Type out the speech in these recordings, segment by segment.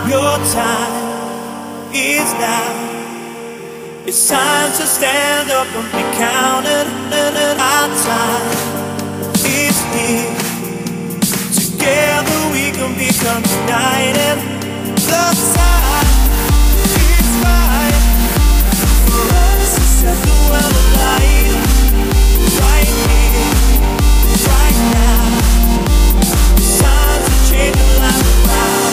Your time is now. It's time to stand up and be counted. Our time is here. Together we can become united. The time is right for us to set the world alight. Right here, right now. It's time to change your life around.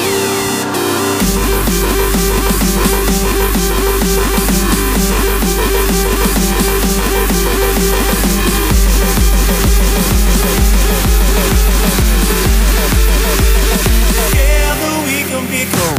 Together we can be cool.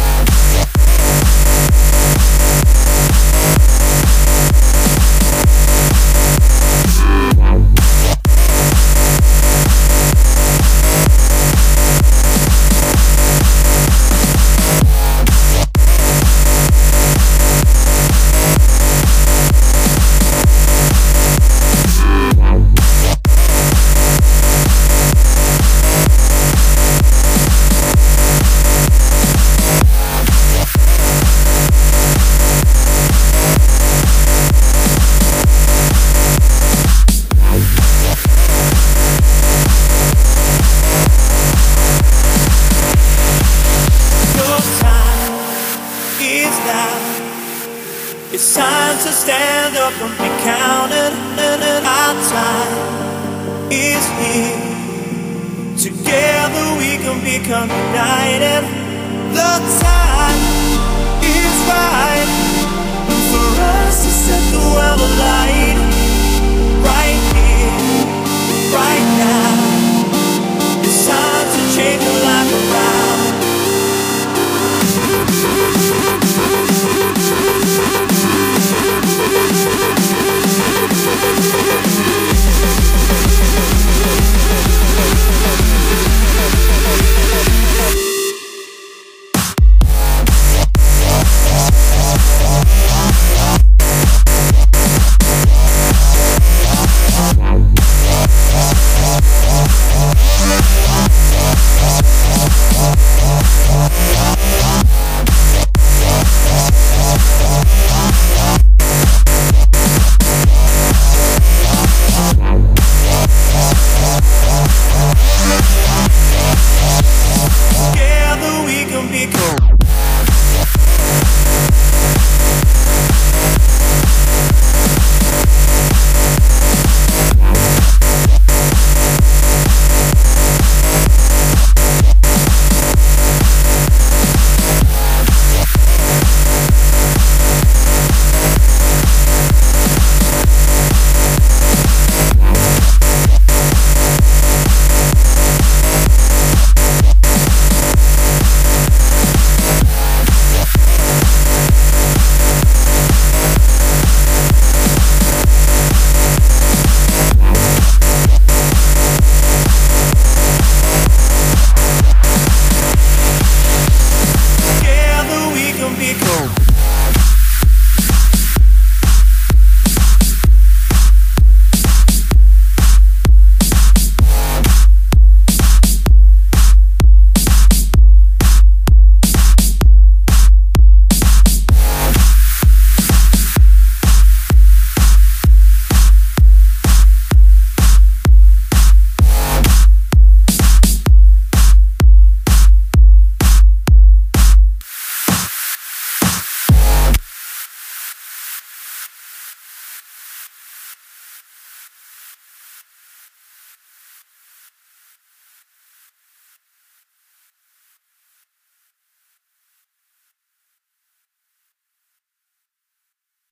It's time to stand up and be counted. Our time is here. Together we can become united. The time is right for us to set the world alight.